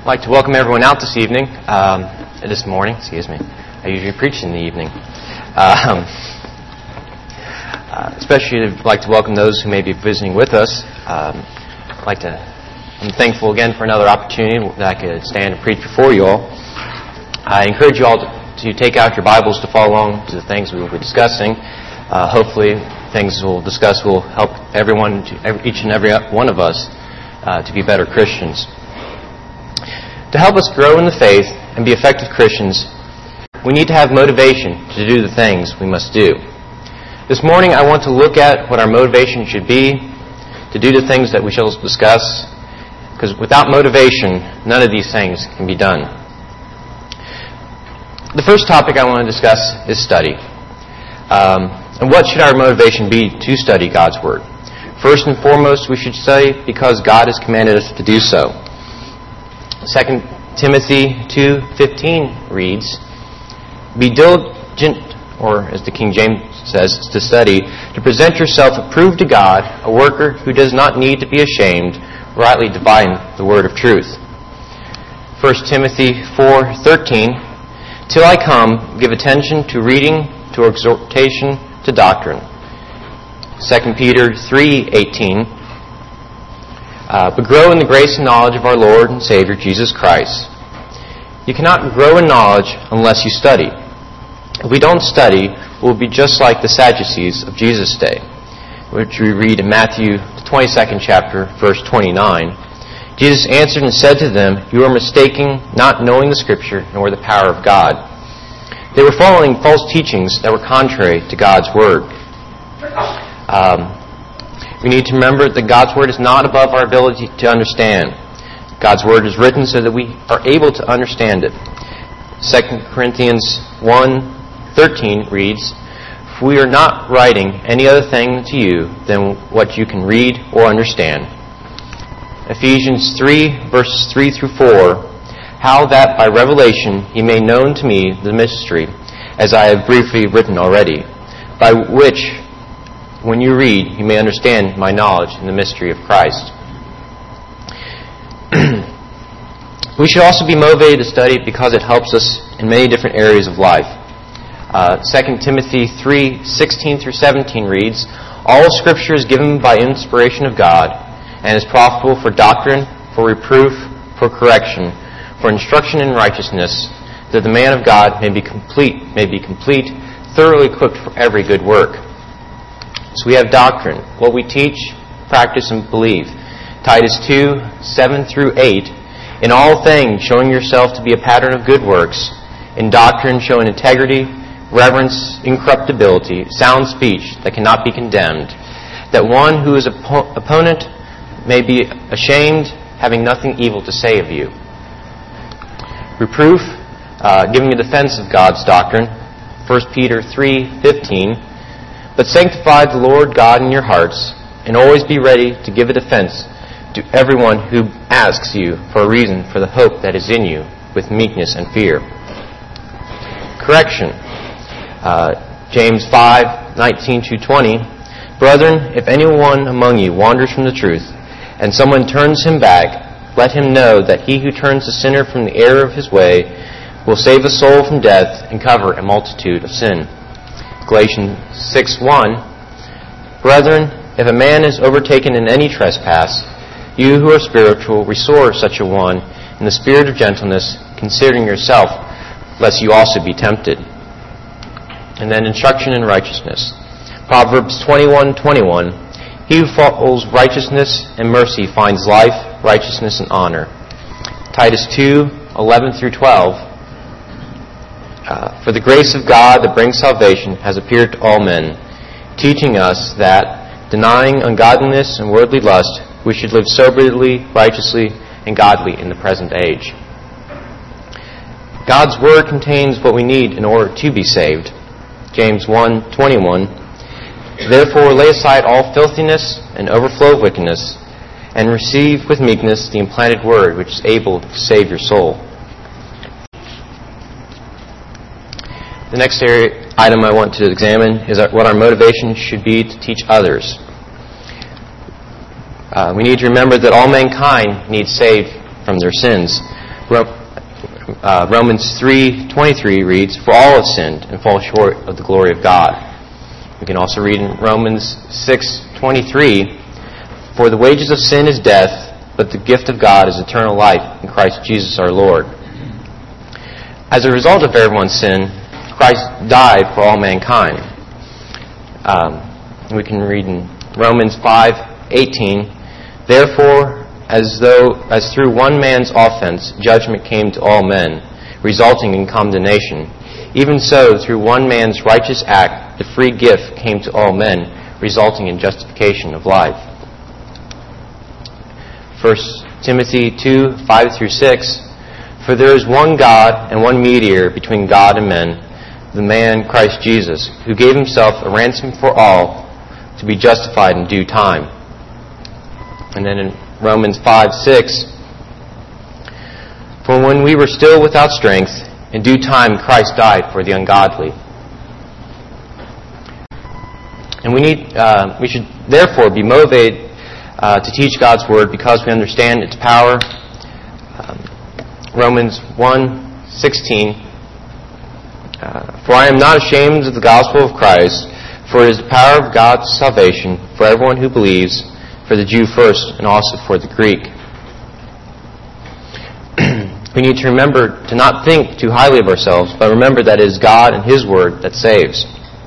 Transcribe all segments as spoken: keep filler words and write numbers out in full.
I'd like to welcome everyone out this evening, um, this morning, excuse me. I usually preach in the evening. Um, uh, especially I'd like to welcome those who may be visiting with us. Um, I'd like to, I'm thankful again for another opportunity that I could stand and preach before you all. I encourage you all to, to take out your Bibles to follow along to the things we will be discussing. Uh, hopefully, things we'll discuss will help everyone, to, every, each and every one of us, uh, to be better Christians. To help us grow in the faith and be effective Christians, we need to have motivation to do the things we must do. This morning, I want to look at what our motivation should be to do the things that we shall discuss, because without motivation, none of these things can be done. The first topic I want to discuss is study. Um, and what should our motivation be to study God's Word? First and foremost, we should study because God has commanded us to do so. Second Timothy two fifteen reads, "Be diligent," or as the King James says, to study, "to present yourself approved to God, a worker who does not need to be ashamed, rightly dividing the word of truth." First Timothy four thirteen, "Till I come, give attention to reading, to exhortation, to doctrine." Second Peter three eighteen, uh, "But grow in the grace and knowledge of our Lord and Savior Jesus Christ." You cannot grow in knowledge unless you study. If we don't study, we'll be just like the Sadducees of Jesus' day, which we read in Matthew, the twenty-second chapter, verse twenty-nine. "Jesus answered and said to them, 'You are mistaken, not knowing the Scripture nor the power of God.'" They were following false teachings that were contrary to God's Word. Um, we need to remember that God's Word is not above our ability to understand. God's Word is written so that we are able to understand it. Second Corinthians one thirteen reads, "For we are not writing any other thing to you than what you can read or understand." Ephesians three, verses three through four, "How that by revelation he made known to me the mystery, as I have briefly written already, by which, when you read, you may understand my knowledge in the mystery of Christ." We should also be motivated to study because it helps us in many different areas of life. Uh, Second Timothy three sixteen through seventeen reads, "All Scripture is given by inspiration of God, and is profitable for doctrine, for reproof, for correction, for instruction in righteousness, that the man of God may be complete, may be complete, thoroughly equipped for every good work." So we have doctrine, what we teach, practice, and believe. Titus two seven through eight, "In all things showing yourself to be a pattern of good works, in doctrine showing integrity, reverence, incorruptibility, sound speech that cannot be condemned, that one who is oppo- opponent may be ashamed, having nothing evil to say of you." Reproof, uh, giving a defense of God's doctrine. First Peter three fifteen, "But sanctify the Lord God in your hearts, and always be ready to give a defense to everyone who asks you for a reason for the hope that is in you, with meekness and fear." Correction, uh, James five nineteen to twenty, "Brethren, if anyone among you wanders from the truth, and someone turns him back, let him know that he who turns the sinner from the error of his way will save a soul from death and cover a multitude of sin." Galatians six one, "Brethren, if a man is overtaken in any trespass, you who are spiritual, restore such a one in the spirit of gentleness, considering yourself, lest you also be tempted." And then instruction in righteousness. Proverbs twenty-one twenty-one, "He who follows righteousness and mercy finds life, righteousness, and honor." Titus two eleven through twelve, uh, "For the grace of God that brings salvation has appeared to all men, teaching us that, denying ungodliness and worldly lust, we should live soberly, righteously, and godly in the present age." God's Word contains what we need in order to be saved. James one twenty-one, "Therefore lay aside all filthiness and overflow of wickedness, and receive with meekness the implanted Word which is able to save your soul." The next area, item I want to examine is what our motivation should be to teach others. Uh, we need to remember that all mankind needs saved from their sins. Uh, Romans three twenty-three reads, "For all have sinned and fall short of the glory of God." We can also read in Romans six twenty-three, "For the wages of sin is death, but the gift of God is eternal life in Christ Jesus our Lord." As a result of everyone's sin, Christ died for all mankind. Um, we can read in Romans five eighteen, "Therefore, as though as through one man's offense judgment came to all men, resulting in condemnation, even so through one man's righteous act the free gift came to all men, resulting in justification of life." First Timothy two five through six, "For there is one God and one mediator between God and men, the man Christ Jesus, who gave himself a ransom for all, to be justified in due time." And then in Romans five six, "For when we were still without strength, in due time Christ died for the ungodly." And we need, uh, we should therefore be motivated uh, to teach God's Word because we understand its power. Um, Romans one sixteen, uh, "For I am not ashamed of the gospel of Christ, for it is the power of God's salvation for everyone who believes, for the Jew first and also for the Greek." We need to remember to not think too highly of ourselves, but remember that it is God and His Word that saves.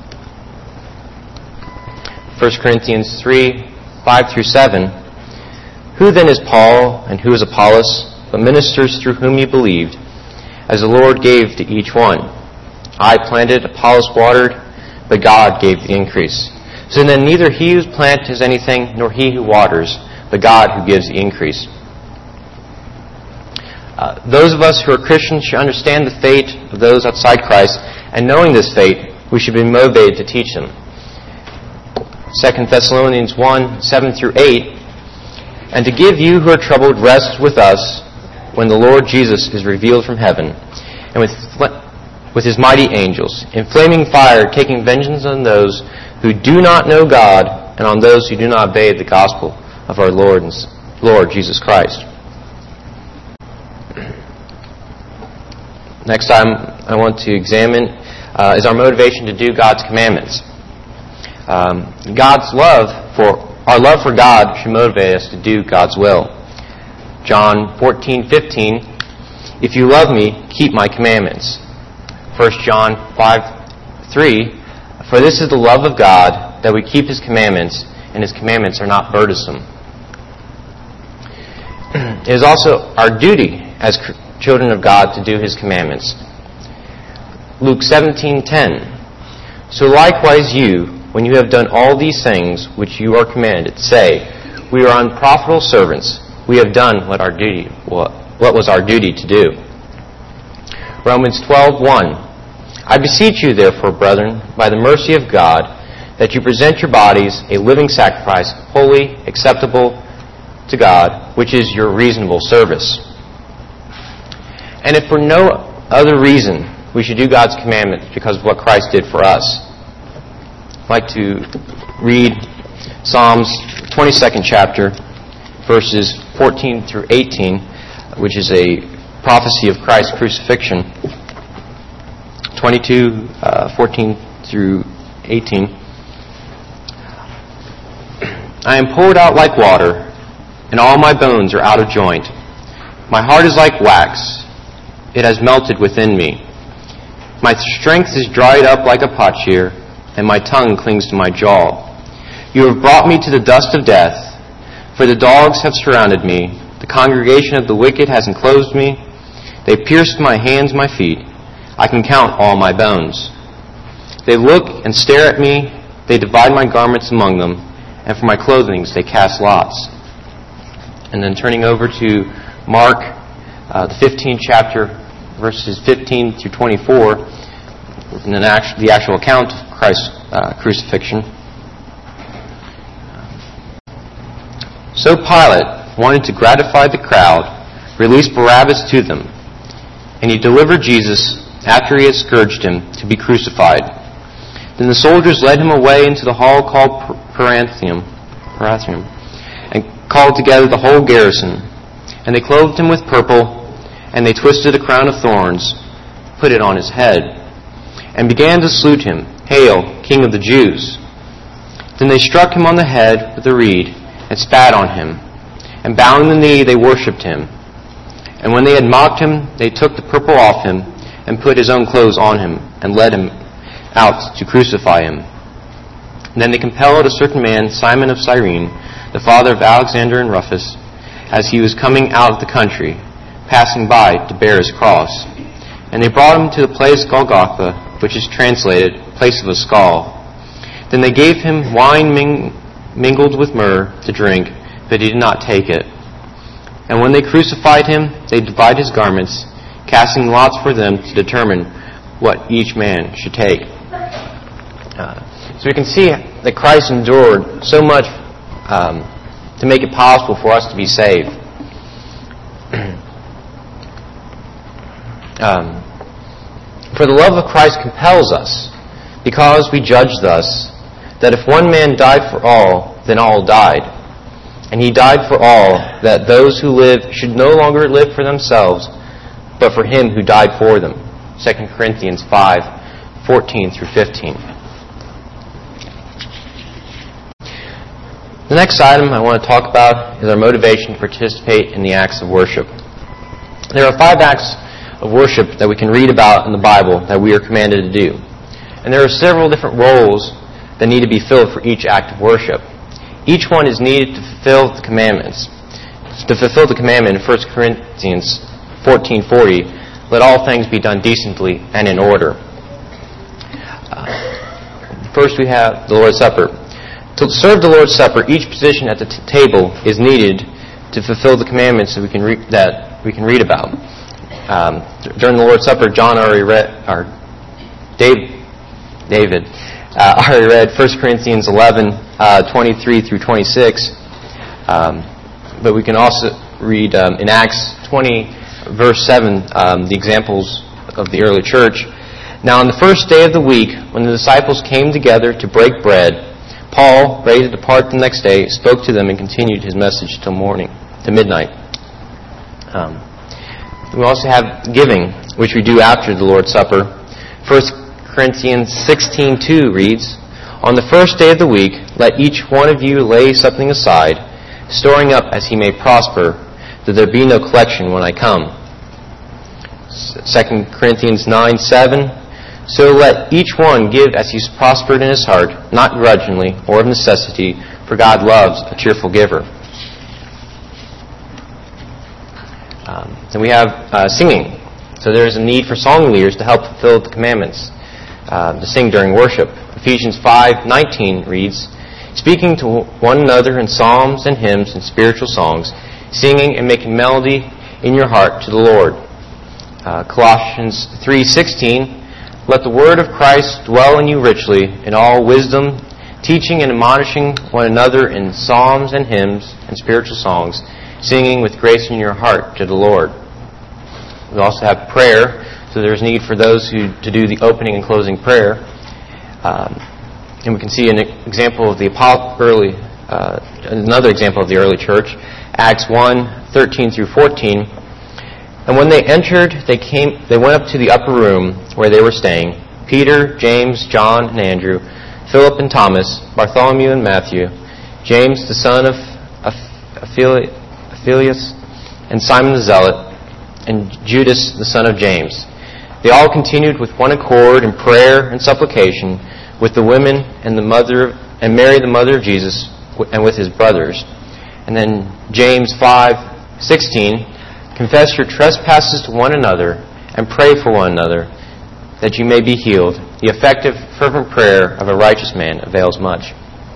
First Corinthians three five through seven, "Who then is Paul and who is Apollos, but ministers through whom you believed, as the Lord gave to each one? I planted, Apollos watered, but God gave the increase. So then neither he who plants is anything, nor he who waters, but God who gives the increase." Uh, those of us who are Christians should understand the fate of those outside Christ, and knowing this fate, we should be motivated to teach them. Second Thessalonians one seven through eight, "And to give you who are troubled rest with us, when the Lord Jesus is revealed from heaven, and with with his mighty angels, in flaming fire, taking vengeance on those who do not know God, and on those who do not obey the gospel of our Lord and Lord Jesus Christ." Next time I want to examine uh, is our motivation to do God's commandments. Um, God's love for our love for God should motivate us to do God's will. John fourteen fifteen, "If you love me, keep my commandments." First John five three, "For this is the love of God, that we keep His commandments, and His commandments are not burdensome." It is also our duty as children of God to do His commandments. Luke seventeen ten, "So likewise you, when you have done all these things which you are commanded, say, We are unprofitable servants. We have done what our duty what, what was our duty to do." Romans twelve one, "I beseech you therefore, brethren, by the mercy of God, that you present your bodies a living sacrifice, holy, acceptable to God, which is your reasonable service." And if for no other reason we should do God's commandments because of what Christ did for us, I'd like to read Psalms twenty-second chapter, verses fourteen through eighteen, which is a prophecy of Christ's crucifixion. twenty-two, uh, fourteen through eighteen. "I am poured out like water, and all my bones are out of joint. My heart is like wax. It has melted within me. My strength is dried up like a potsherd, and my tongue clings to my jaw. You have brought me to the dust of death, for the dogs have surrounded me. The congregation of the wicked has enclosed me. They pierced my hands, my feet. I can count all my bones. They look and stare at me. They divide my garments among them, and for my clothing they cast lots." And then turning over to Mark, uh, the fifteenth chapter, verses fifteen through twenty-four, and then actual, the actual account of Christ's uh, crucifixion. "So Pilate, wanting to gratify the crowd, released Barabbas to them, and he delivered Jesus, after he had scourged him, to be crucified. Then the soldiers led him away into the hall called Paratheum, Paratheum, and called together the whole garrison. And they clothed him with purple, And they twisted a crown of thorns, put it on his head, and began to salute him, "Hail, King of the Jews!" Then they struck him on the head with a reed, and spat on him. And bowing the knee, they worshipped him. And when they had mocked him, they took the purple off him, and put his own clothes on him, and led him out to crucify him. And then they compelled a certain man, Simon of Cyrene, the father of Alexander and Rufus, as he was coming out of the country, passing by, to bear his cross. And they brought him to the place Golgotha, which is translated, place of a skull. Then they gave him wine ming- mingled with myrrh to drink, but he did not take it. And when they crucified him, they divided his garments, casting lots for them to determine what each man should take. Uh, so we can see that Christ endured so much um, to make it possible for us to be saved. um, for the love of Christ compels us, because we judge thus, that if one man died for all, then all died. And he died for all, that those who live should no longer live for themselves, but for him who died for them. Second Corinthians five, fourteen through fifteen. The next item I want to talk about is our motivation to participate in the acts of worship. There are five acts of worship that we can read about in the Bible that we are commanded to do. And there are several different roles that need to be filled for each act of worship. Each one is needed to fulfill the commandments. To fulfill the commandment in First Corinthians fourteen forty, let all things be done decently and in order. Uh, first we have the Lord's Supper. To serve the Lord's Supper, each position at the t- table is needed to fulfill the commandments that we can, re- that we can read about. Um, during the Lord's Supper, John already read, or Dave, David uh, already read First Corinthians eleven, uh, twenty-three through twenty-six. Um, but we can also read um, in Acts twenty, verse seven, um, the examples of the early church. Now on the first day of the week, when the disciples came together to break bread, Paul, ready to depart the next day, spoke to them and continued his message till morning, to midnight. Um, we also have giving, which we do after the Lord's Supper. First Corinthians sixteen two reads, "On the first day of the week, let each one of you lay something aside, storing up as he may prosper, that there be no collection when I come." Second Corinthians nine seven, "So let each one give as he's prospered in his heart, not grudgingly or of necessity, for God loves a cheerful giver." Um, then we have uh, singing. So there is a need for song leaders to help fulfill the commandments, uh, to sing during worship. Ephesians five nineteen reads, "Speaking to one another in psalms and hymns and spiritual songs, singing and making melody in your heart to the Lord." Uh, Colossians three sixteen, "Let the word of Christ dwell in you richly, in all wisdom, teaching and admonishing one another in psalms and hymns and spiritual songs, singing with grace in your heart to the Lord." We also have prayer, so there's need for those who to do the opening and closing prayer. Um, and we can see an example of the early, uh, another example of the early church, Acts one thirteen through fourteen. "And when they entered, they came. They went up to the upper room where they were staying. Peter, James, John, and Andrew, Philip and Thomas, Bartholomew and Matthew, James the son of Alphaeus, and Simon the Zealot, and Judas the son of James. They all continued with one accord in prayer and supplication with the women and the mother and Mary the mother of Jesus, and with his brothers." And then James five sixteen, "Confess your trespasses to one another and pray for one another, that you may be healed. The effective, fervent prayer of a righteous man avails much."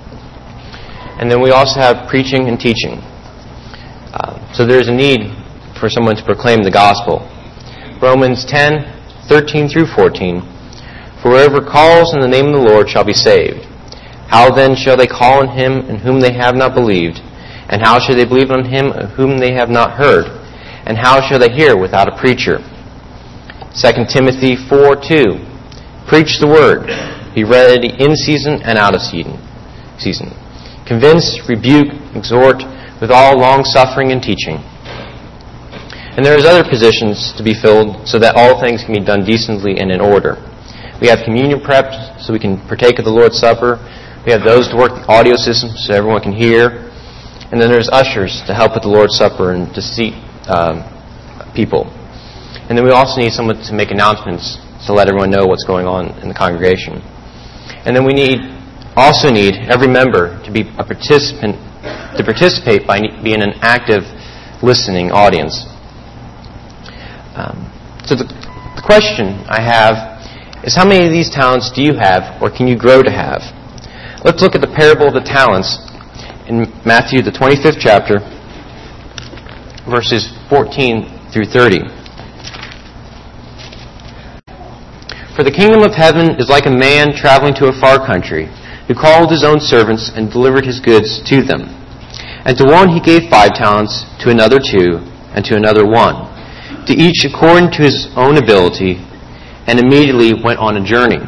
And then we also have preaching and teaching. Uh, so there is a need for someone to proclaim the gospel. Romans ten thirteen through fourteen, "For whoever calls in the name of the Lord shall be saved. How then shall they call on him in whom they have not believed? And how shall they believe on him of whom they have not heard? And how shall they hear without a preacher?" Second Timothy four two, "Preach the word. Be ready in season and out of season. Convince, rebuke, exhort with all long-suffering and teaching." And there is other positions to be filled so that all things can be done decently and in order. We have communion prepped so we can partake of the Lord's Supper. We have those to work the audio system so everyone can hear. And then there's ushers to help with the Lord's Supper and to seat um, people. And then we also need someone to make announcements to let everyone know what's going on in the congregation. And then we need also need every member to be a participant, to participate by being an active listening audience. Um, so the, the question I have is, how many of these talents do you have, or can you grow to have? Let's look at the parable of the talents in Matthew, the twenty-fifth chapter, verses fourteen through thirty. For the kingdom of heaven is like a man traveling to a far country, who called his own servants and delivered his goods to them. And to one he gave five talents, to another two, and to another one, to each according to his own ability, and immediately went on a journey.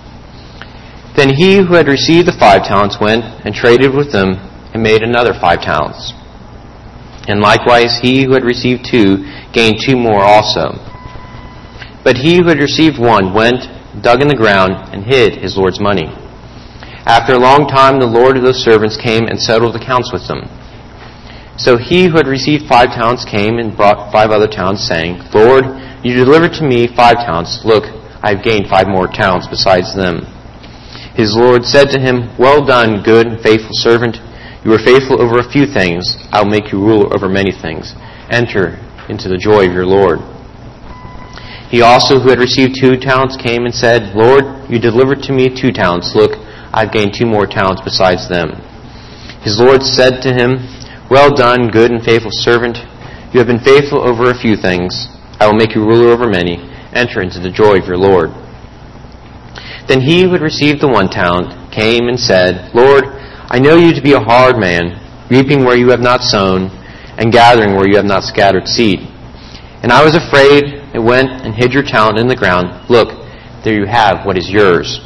Then he who had received the five talents went and traded with them, and made another five talents. And likewise he who had received two gained two more also. But he who had received one went, dug in the ground, and hid his Lord's money. After a long time the Lord of those servants came and settled accounts with them. So he who had received five talents came and brought five other talents, saying, Lord, you delivered to me five talents. Look, I have gained five more talents besides them. His Lord said to him, Well done, good and faithful servant. You were faithful over a few things. I will make you ruler over many things. Enter into the joy of your Lord. He also, who had received two talents, came and said, Lord, you delivered to me two talents. Look, I have gained two more talents besides them. His Lord said to him, Well done, good and faithful servant. You have been faithful over a few things. I will make you ruler over many. Enter into the joy of your Lord. Then he who had received the one talent came and said, Lord, I know you to be a hard man, reaping where you have not sown, and gathering where you have not scattered seed. And I was afraid, and went and hid your talent in the ground. Look, there you have what is yours.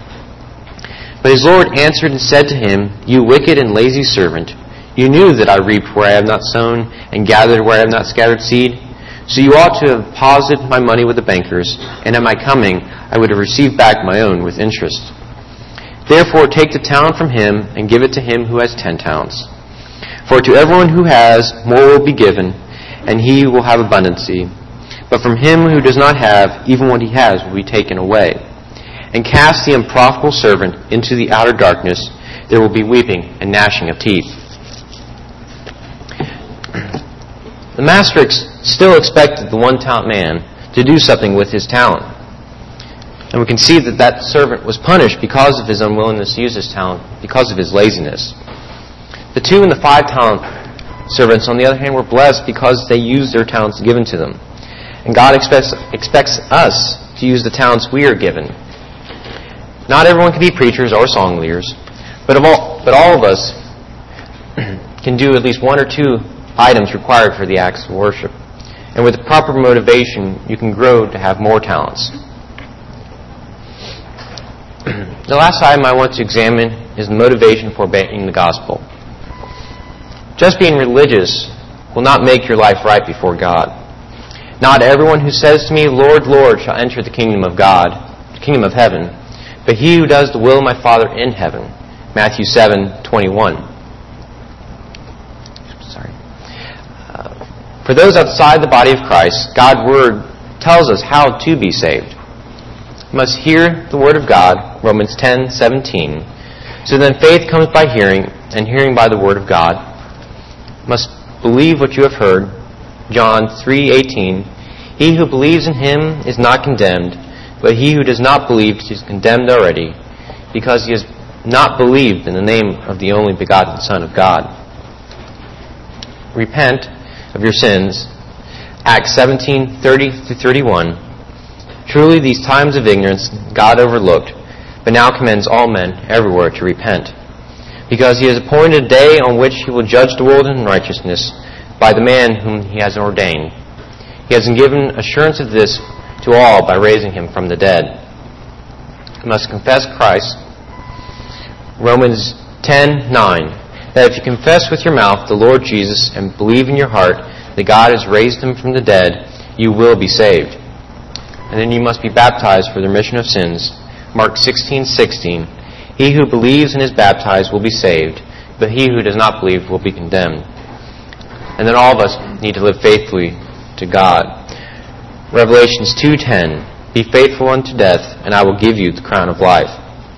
But his Lord answered and said to him, You wicked and lazy servant, you knew that I reaped where I have not sown, and gathered where I have not scattered seed. So you ought to have deposited my money with the bankers, and at my coming I would have received back my own with interest. Therefore take the talent from him, and give it to him who has ten talents. For to everyone who has, more will be given, and he will have abundancy. But from him who does not have, even what he has will be taken away. And cast the unprofitable servant into the outer darkness. There will be weeping and gnashing of teeth. The master ex- still expected the one-talent man to do something with his talent. And we can see that that servant was punished because of his unwillingness to use his talent, because of his laziness. The two and the five-talent servants, on the other hand, were blessed because they used their talents given to them. And God expects, expects us to use the talents we are given. Not everyone can be preachers or song leaders, but, of all, but all of us can do at least one or two items required for the acts of worship. And with the proper motivation, you can grow to have more talents. The last item I want to examine is the motivation for obeying the gospel. Just being religious will not make your life right before God. Not everyone who says to me, Lord, Lord, shall enter the kingdom of God, the kingdom of heaven, but he who does the will of my Father in heaven. Matthew seven twenty-one. Sorry. Uh, for those outside the body of Christ, God's word tells us how to be saved. You must hear the word of God, Romans ten seventeen. So then faith comes by hearing, and hearing by the word of God. You must believe what you have heard, John three eighteen. He who believes in him is not condemned, but he who does not believe is condemned already, because he has not believed in the name of the only begotten Son of God. Repent of your sins, Acts seventeen thirty through thirty-one. Truly these times of ignorance God overlooked, but now commends all men everywhere to repent. Because he has appointed a day on which he will judge the world in righteousness by the man whom he has ordained. He has given assurance of this to all by raising him from the dead. You must confess Christ, Romans ten nine, that if you confess with your mouth the Lord Jesus and believe in your heart that God has raised him from the dead, you will be saved. And then you must be baptized for the remission of sins. Mark sixteen sixteen. He who believes and is baptized will be saved, but he who does not believe will be condemned. And then all of us need to live faithfully to God. Revelations two ten. Be faithful unto death, and I will give you the crown of life.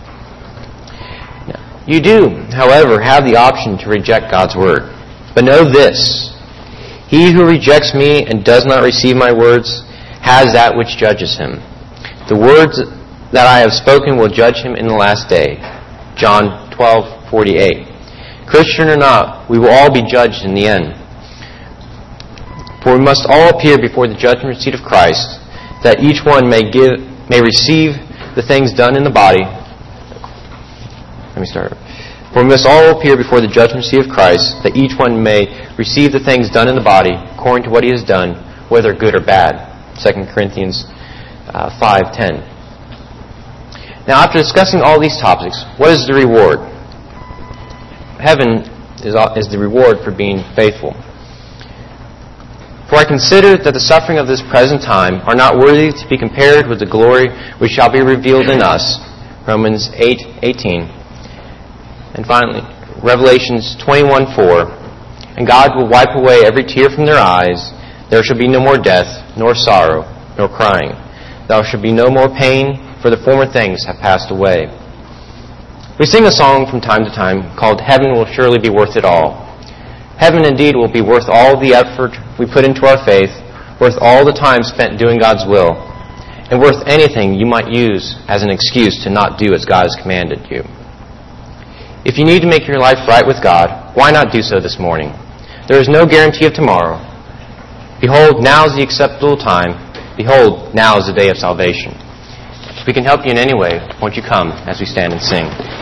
Now, you do, however, have the option to reject God's word. But know this: he who rejects me and does not receive my words has that which judges him. The words that I have spoken will judge him in the last day. John twelve forty-eight. Christian or not, we will all be judged in the end. For we must all appear before the judgment seat of Christ, that each one may give, may receive the things done in the body. Let me start. For we must all appear before the judgment seat of Christ, that each one may receive the things done in the body according to what he has done, whether good or bad. Second Corinthians uh, five ten. Now, after discussing all these topics, what is the reward? Heaven is, is the reward for being faithful. For I consider that the suffering of this present time are not worthy to be compared with the glory which shall be revealed in us. Romans eight eighteen. And finally, Revelations twenty-one four. And God will wipe away every tear from their eyes. There shall be no more death, nor sorrow, nor crying. There shall be no more pain, for the former things have passed away. We sing a song from time to time called Heaven Will Surely Be Worth It All. Heaven indeed will be worth all the effort we put into our faith, worth all the time spent doing God's will, and worth anything you might use as an excuse to not do as God has commanded you. If you need to make your life right with God, why not do so this morning? There is no guarantee of tomorrow. Behold, now is the acceptable time. Behold, now is the day of salvation. If we can help you in any way, won't you come as we stand and sing?